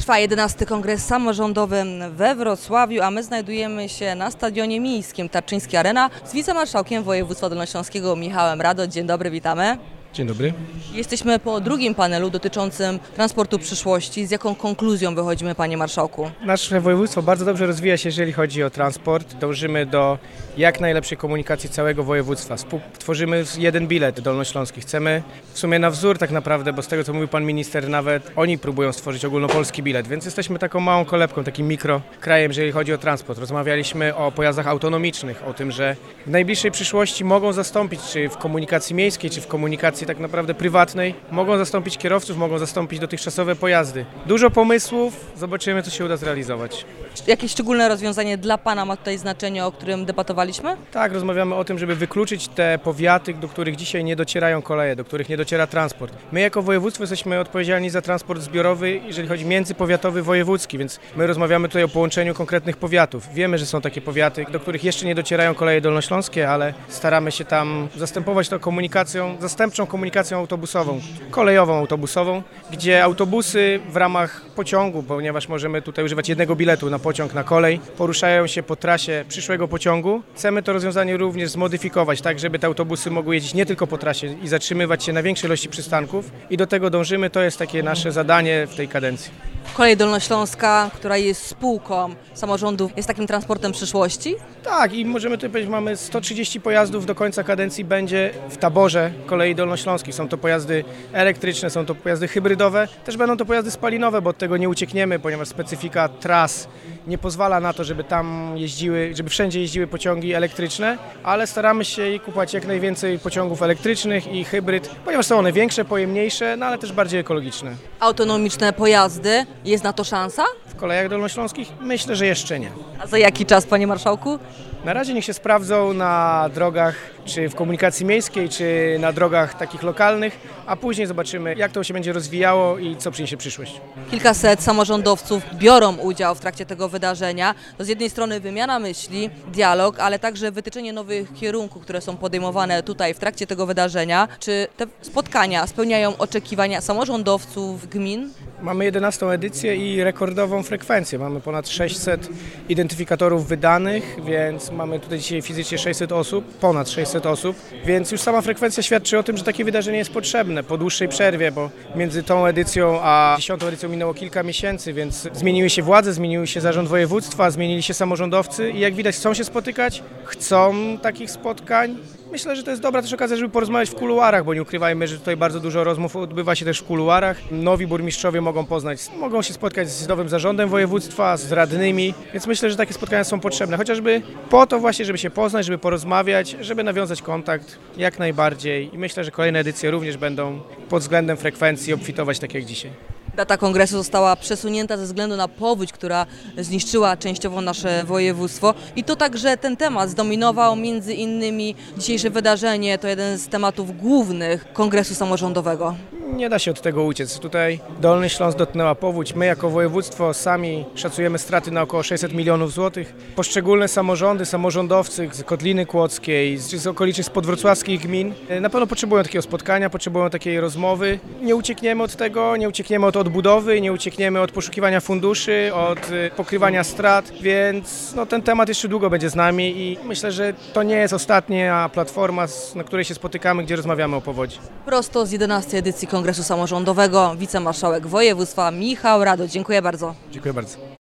Trwa 11. Kongres Samorządowy we Wrocławiu, a my znajdujemy się na Stadionie Miejskim Tarczyńska Arena z wicemarszałkiem województwa dolnośląskiego Michałem Rado. Dzień dobry, witamy. Dzień dobry. Jesteśmy po drugim panelu dotyczącym transportu przyszłości. Z jaką konkluzją wychodzimy, panie marszałku? Nasze województwo bardzo dobrze rozwija się, jeżeli chodzi o transport. Dążymy do jak najlepszej komunikacji całego województwa. Tworzymy jeden bilet dolnośląski. Chcemy w sumie na wzór tak naprawdę, bo z tego co mówił pan minister, nawet oni próbują stworzyć ogólnopolski bilet, więc jesteśmy taką małą kolebką, takim mikrokrajem, jeżeli chodzi o transport. Rozmawialiśmy o pojazdach autonomicznych, o tym, że w najbliższej przyszłości mogą zastąpić, czy w komunikacji miejskiej, czy w komunikacji tak naprawdę prywatnej, mogą zastąpić kierowców, mogą zastąpić dotychczasowe pojazdy. Dużo pomysłów, zobaczymy, co się uda zrealizować. Jakieś szczególne rozwiązanie dla pana ma tutaj znaczenie, o którym debatowaliśmy? Tak, rozmawiamy o tym, żeby wykluczyć te powiaty, do których dzisiaj nie docierają koleje, do których nie dociera transport. My jako województwo jesteśmy odpowiedzialni za transport zbiorowy, jeżeli chodzi międzypowiatowy, wojewódzki, więc my rozmawiamy tutaj o połączeniu konkretnych powiatów. Wiemy, że są takie powiaty, do których jeszcze nie docierają koleje dolnośląskie, ale staramy się tam zastępować to komunikacją, zastępczą komunikacją autobusową, kolejową autobusową, gdzie autobusy w ramach pociągu, ponieważ możemy tutaj używać jednego biletu na pociąg, na kolej, poruszają się po trasie przyszłego pociągu. Chcemy to rozwiązanie również zmodyfikować, tak żeby te autobusy mogły jeździć nie tylko po trasie i zatrzymywać się na większej ilości przystanków i do tego dążymy, to jest takie nasze zadanie w tej kadencji. Kolej Dolnośląska, która jest spółką samorządów, jest takim transportem przyszłości? Tak, i możemy tutaj powiedzieć, mamy 130 pojazdów do końca kadencji będzie w taborze kolei dolnośląskich. Są to pojazdy elektryczne, są to pojazdy hybrydowe, też będą to pojazdy spalinowe, bo od tego nie uciekniemy, ponieważ specyfika tras nie pozwala na to, żeby tam jeździły, żeby wszędzie jeździły pociągi elektryczne, ale staramy się kupować jak najwięcej pociągów elektrycznych i hybryd, ponieważ są one większe, pojemniejsze, no ale też bardziej ekologiczne. Autonomiczne pojazdy, jest na to szansa? W kolejach dolnośląskich myślę, że jeszcze nie. A za jaki czas, panie marszałku? Na razie niech się sprawdzą na drogach, czy w komunikacji miejskiej, czy na drogach takich lokalnych, a później zobaczymy, jak to się będzie rozwijało i co przyniesie przyszłość. Kilkaset samorządowców biorą udział w trakcie tego wydarzenia. To z jednej strony wymiana myśli, dialog, ale także wytyczenie nowych kierunków, które są podejmowane tutaj w trakcie tego wydarzenia. Czy te spotkania spełniają oczekiwania samorządowców, gmin? Mamy 11. edycję i rekordową frekwencję. Mamy ponad 600 identyfikatorów wydanych, więc mamy tutaj dzisiaj fizycznie 600 osób, ponad 600 osób, więc już sama frekwencja świadczy o tym, że takie wydarzenie jest potrzebne po dłuższej przerwie, bo między tą edycją a 10. edycją minęło kilka miesięcy, więc zmieniły się władze, zmienił się zarząd województwa, zmienili się samorządowcy i jak widać chcą się spotykać, chcą takich spotkań. Myślę, że to jest dobra też okazja, żeby porozmawiać w kuluarach, bo nie ukrywajmy, że tutaj bardzo dużo rozmów odbywa się też w kuluarach. Nowi burmistrzowie mogą się spotkać z nowym zarządem województwa, z radnymi, więc myślę, że takie spotkania są potrzebne, chociażby po to właśnie, żeby się poznać, żeby porozmawiać, żeby nawiązać kontakt jak najbardziej i myślę, że kolejne edycje również będą pod względem frekwencji obfitować tak jak dzisiaj. Data kongresu została przesunięta ze względu na powódź, która zniszczyła częściowo nasze województwo i to także ten temat zdominował między innymi dzisiejsze wydarzenie, to jeden z tematów głównych kongresu samorządowego. Nie da się od tego uciec. Tutaj Dolny Śląsk dotknęła powódź. My jako województwo sami szacujemy straty na około 600 milionów złotych. Poszczególne samorządy, samorządowcy z Kotliny Kłodzkiej, z okolicznych z podwrocławskich gmin na pewno potrzebują takiego spotkania, potrzebują takiej rozmowy. Nie uciekniemy od tego, nie uciekniemy od odbudowy, nie uciekniemy od poszukiwania funduszy, od pokrywania strat, więc ten temat jeszcze długo będzie z nami i myślę, że to nie jest ostatnia platforma, na której się spotykamy, gdzie rozmawiamy o powodzi. Prosto z 11. edycji Kongresu Samorządowego wicemarszałek województwa Michał Rado. Dziękuję bardzo. Dziękuję bardzo.